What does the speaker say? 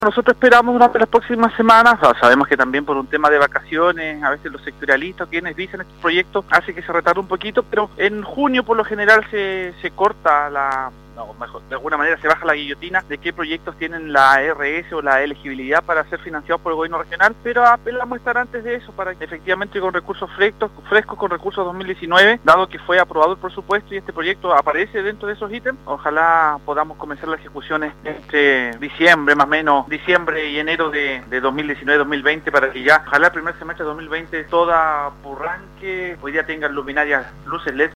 Nosotros esperamos durante las próximas semanas, sabemos que también por un tema de vacaciones, a veces los sectorialistas, quienes dicen estos proyectos, hace que se retarde un poquito, pero en junio por lo general se corta de alguna manera se baja la guillotina de qué proyectos tienen la RS o la elegibilidad para ser financiados por el gobierno regional, pero apelamos a estar antes de eso para que efectivamente con recursos frescos con recursos 2019, dado que fue aprobado el presupuesto y este proyecto aparece dentro de esos ítems, ojalá podamos comenzar las ejecuciones entre diciembre, más o menos, diciembre y enero de 2019-2020 para que ya, ojalá el primer semestre de 2020 toda Purranque hoy día tengan luminarias, luces LED